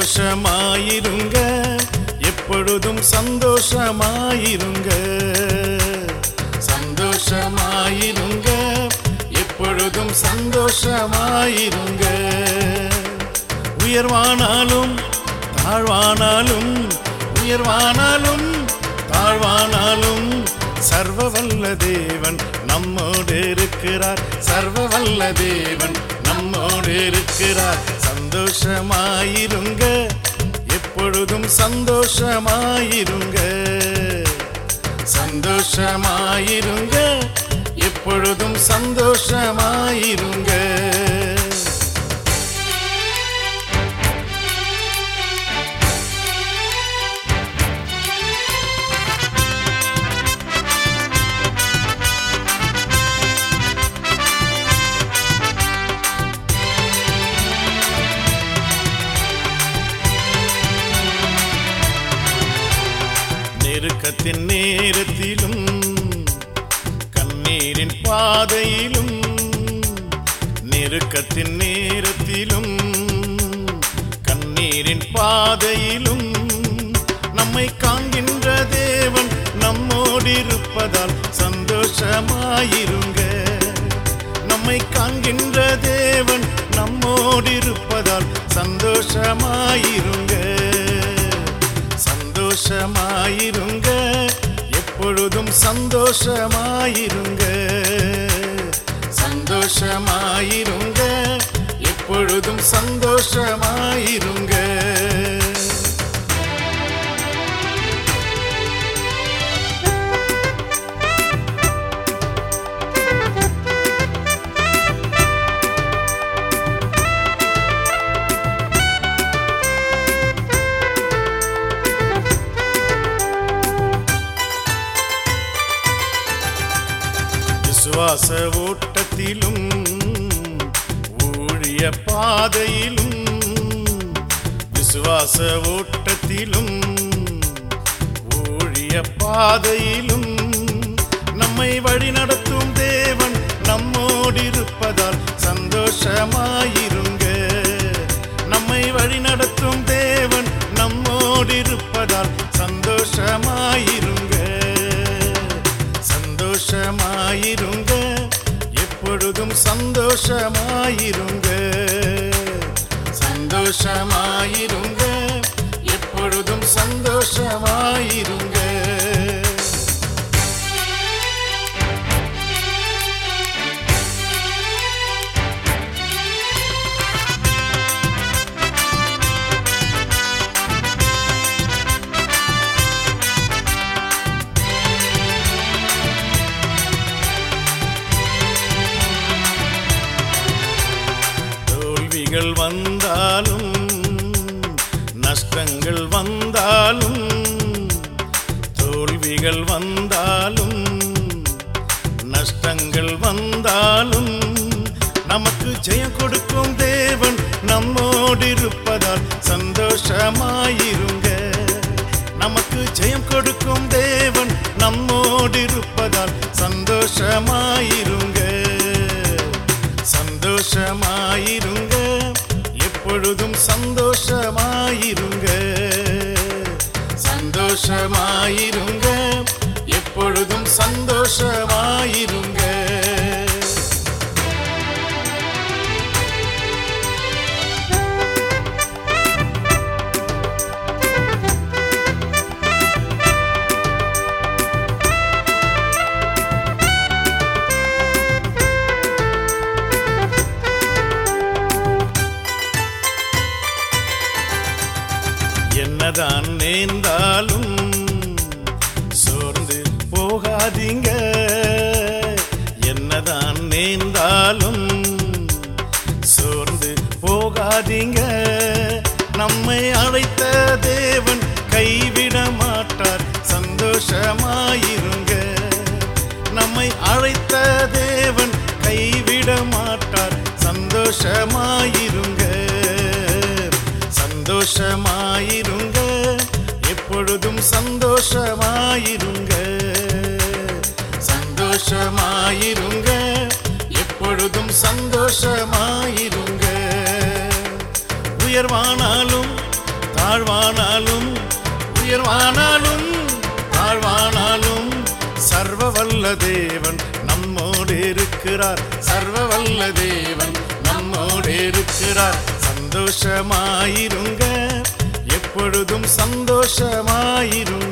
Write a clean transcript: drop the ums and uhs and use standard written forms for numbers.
சந்தோஷமாயிருங்க, எப்பொழுதும் சந்தோஷமாயிருங்க. சந்தோஷமாயிருங்க, எப்பொழுதும் சந்தோஷமாயிருங்க. உயர்வானாலும் தாழ்வானாலும், உயர்வானாலும் தாழ்வானாலும் சர்வ வல்ல தேவன் நம்மோடு இருக்கிறார். சர்வ வல்ல தேவன் நம்மோடு இருக்கிறார். சந்தோஷமாயிருங்க, எப்பொழுதும் சந்தோஷமாயிருங்க. சந்தோஷமாயிருங்க, எப்பொழுதும் சந்தோஷமாயிருங்க. நெருக்கத்தின் நேரத்திலும் கண்ணீரின் பாதையிலும், நெருக்கத்தின் நேரத்திலும் கண்ணீரின் பாதையிலும் நம்மை காண்கின்ற தேவன் நம்மோடு இருப்பதால் சந்தோஷமாயிருங்க. நம்மை காண்கின்ற தேவன் நம்மோடு இருப்பதால் சந்தோஷமாயிருங்க. சந்தோஷமாயிருங்க, எப்பொழுதும் சந்தோஷமாயிருங்க. சந்தோஷமாயிருங்க, எப்பொழுதும் சந்தோஷமாயிருங்க. விசுவாச ஓட்டத்திலும் ஊழிய பாதையிலும், விசுவாச ஓட்டத்திலும் ஊழிய பாதையிலும் நம்மை வழிநடத்தும் தேவன் நம்மோடு இருப்பதால் சந்தோஷமாயிருங்க. நம்மை வழிநடத்தும் தேவன் நம்மோடு இருப்பதால் சந்தோஷமாயிருங்க. சந்தோஷமாயிருங்க, எப்பொழுதும் சந்தோஷமாயிருங்க. சந்தோஷமாயிருங்க, எப்பொழுதும் சந்தோஷமாயிருங்க. தோல்விகள் வந்தாலும் நஷ்டங்கள் வந்தாலும், தோல்விகள் வந்தாலும் நஷ்டங்கள் வந்தாலும் நமக்கு ஜெயம் கொடுக்கும் தேவன் நம்மோடு இருப்பதால் சந்தோஷமாயிருங்க. நமக்கு ஜெயம் கொடுக்கும் தேவன் நம்மோடு இருப்பதால் சந்தோஷமாயிருங்க. சந்தோஷமாயிருங்க, எப்பொழுதும் சந்தோஷமாயிருங்க. சந்தோஷமாயிருங்க, எப்பொழுதும் சந்தோஷமாயிருங்க. என்னதான் நேர்ந்தாலும் சோர்ந்து போகாதீங்க. என்னதான் நேர்ந்தாலும் சோர்ந்து போகாதீங்க. நம்மை அழைத்த தேவன் கைவிட மாட்டார். சந்தோஷமாயிருங்க. நம்மை அழைத்த தேவன் கைவிட மாட்டார். சந்தோஷமாயிருங்க. சந்தோஷமாயிருங்க, எப்பொழுதும் சந்தோஷமாயிருங்க. சந்தோஷமாயிருங்க, எப்பொழுதும் சந்தோஷமாயிருங்க. உயர்வானாலும் வாழ்வானாலும் உயர்வானாலும் தாழ்வானாலும் சர்வ வல்ல தேவன் நம்மோடு இருக்கிறார். சர்வ வல்ல தேவன் நம்மோடு இருக்கிறார். சந்தோஷமாயிருங்க, எப்பொழுதும் சந்தோஷமாயிருங்க.